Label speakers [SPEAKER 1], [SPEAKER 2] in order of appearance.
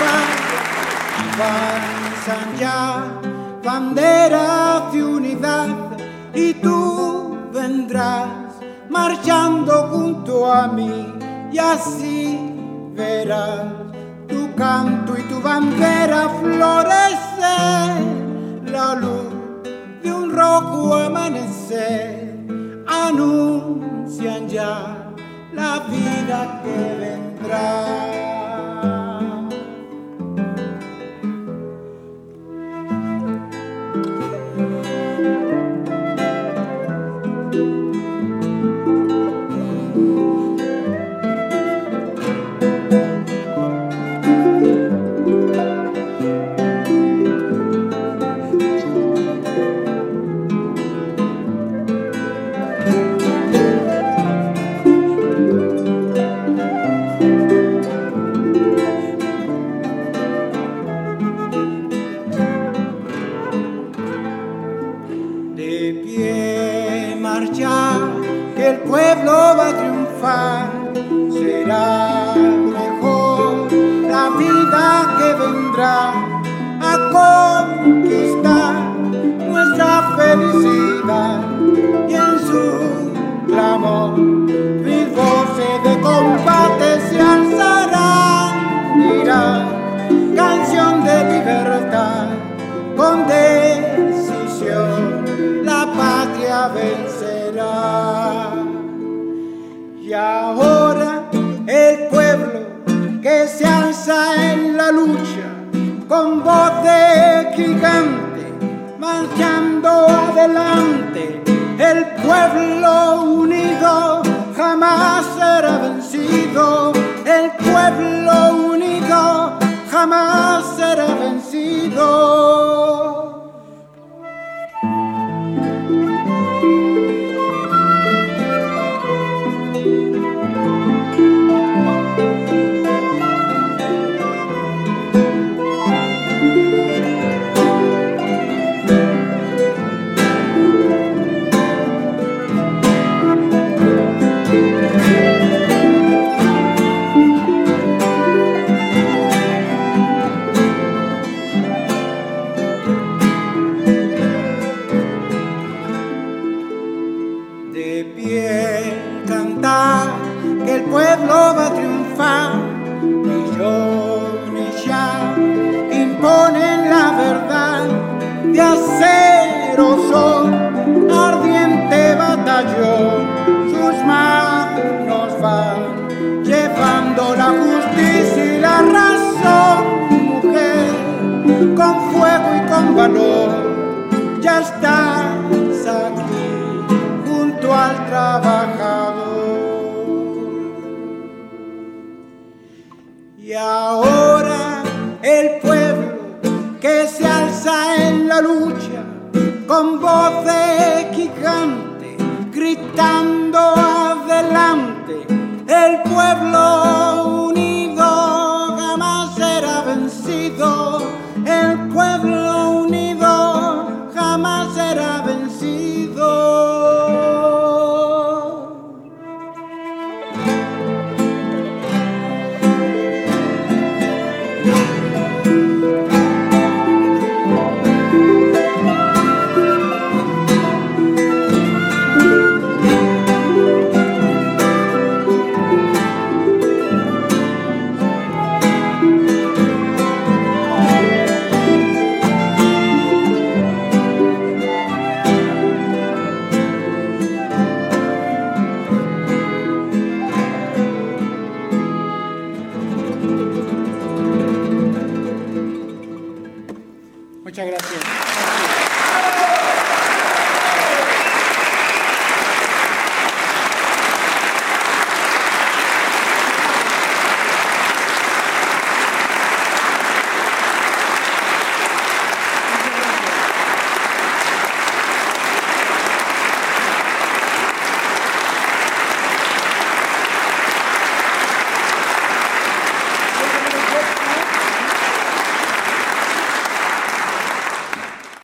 [SPEAKER 1] avanzan ya banderas de unidad y tú vendrás marchando junto a mí y así verás tu canto y tu bandera florecer, la luz de un rojo amanecer anuncian ya la vida que vendrá. De pie marchar, que el pueblo va a triunfar, será mejor la vida que vendrá a conquistar nuestra felicidad y en su clamor mil voces de combate se alzarán, dirán canción de libertad con decisión. La patria vencerá. Y ahora el pueblo que se alza en la lucha con voz de gigante, marchando adelante, el pueblo unido jamás será vencido, el pueblo unido jamás será vencido. De pie cantar que el pueblo va a triunfar, millones ya imponen la verdad, de acero son ardiente batallón, sus manos van llevando la justicia y la razón, mujer, con fuego y con valor, ya estás aquí al trabajador. Y ahora el pueblo que se alza en la lucha con voz de gigante, gritando adelante, el pueblo